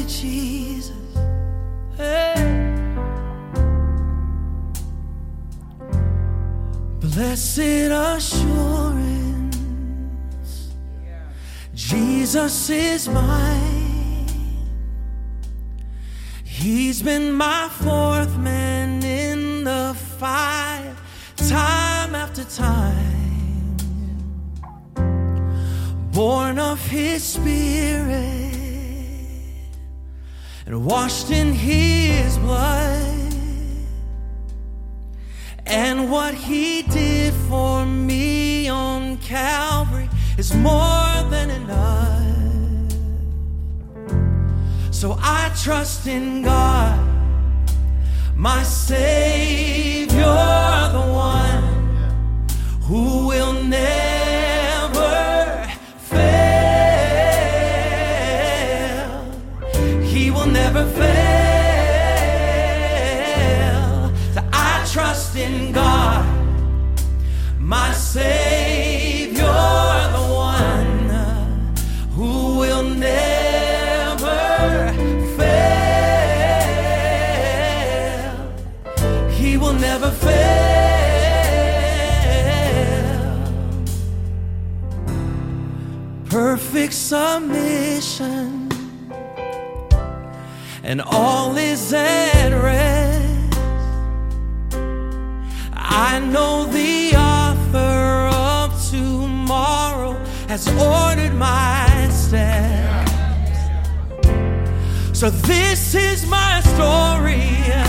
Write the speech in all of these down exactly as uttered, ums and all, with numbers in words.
Jesus. Hey. Blessed assurance, Jesus is mine. He's been my fourth man in the fight, time after time. Born of His Spirit and washed in His blood. And what He did for me on Calvary is more than enough. So I trust in God, my Savior, the one who will never fail. He will never fail. Trust in God, my Savior, the one who will never fail. He will never fail. Perfect submission, and all is at rest. I know the author of tomorrow has ordered my steps. So this is my story,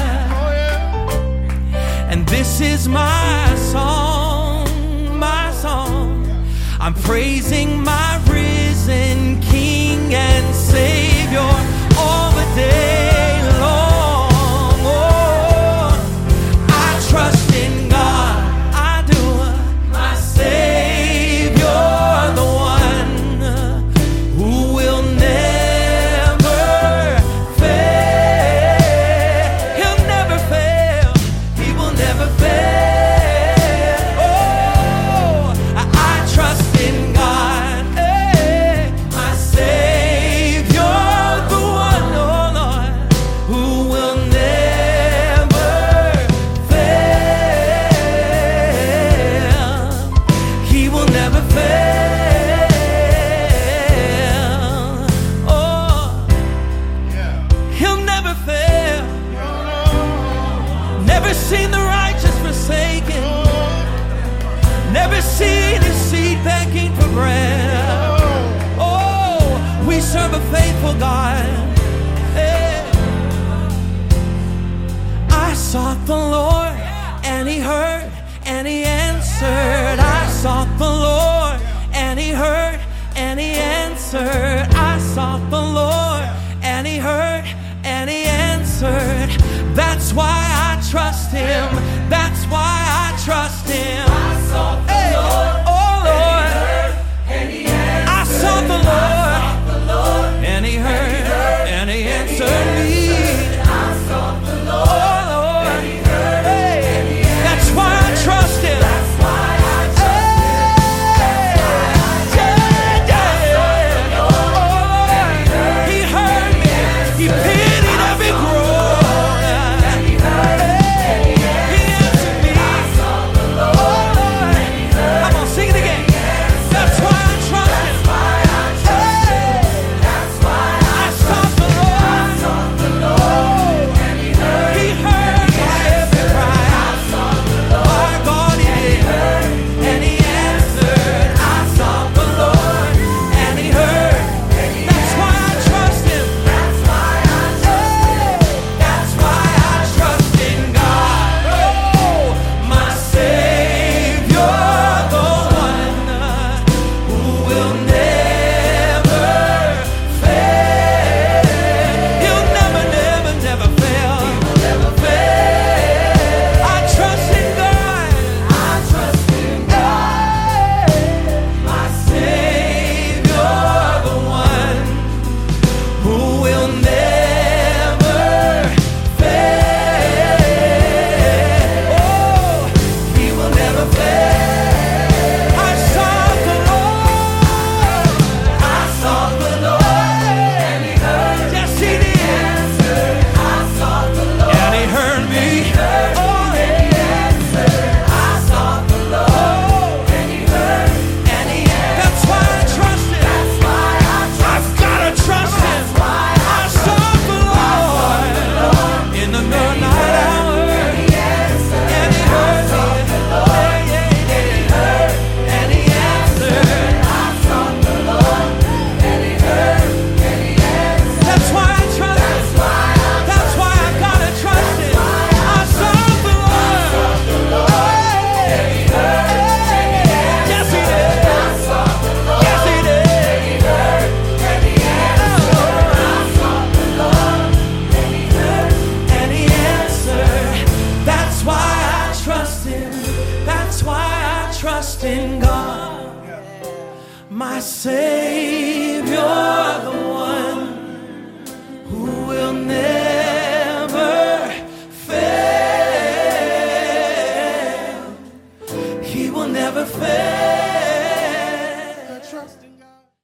and this is my song, my song. I'm praising my risen King and Savior all the day long. Faithful God. Hey. I sought the Lord and He heard and He answered. I sought the Lord and He heard and He answered. I sought the Lord and He heard and He answered. That's why I trust Him. That's why I trust Him. I sought the hey. Lord. Oh Lord. And He heard and He answered. I sought the Lord. And He heard, and He answered me. I sought the Lord, oh Lord, and He heard, hey, and He answered. That's why I trust Him. That's why I trust Him. Yeah, yeah, yeah. Oh Lord, He heard me. He pitied every groan. And He heard, and He answered. trust in God, my Savior, the one who will never fail. He will never fail.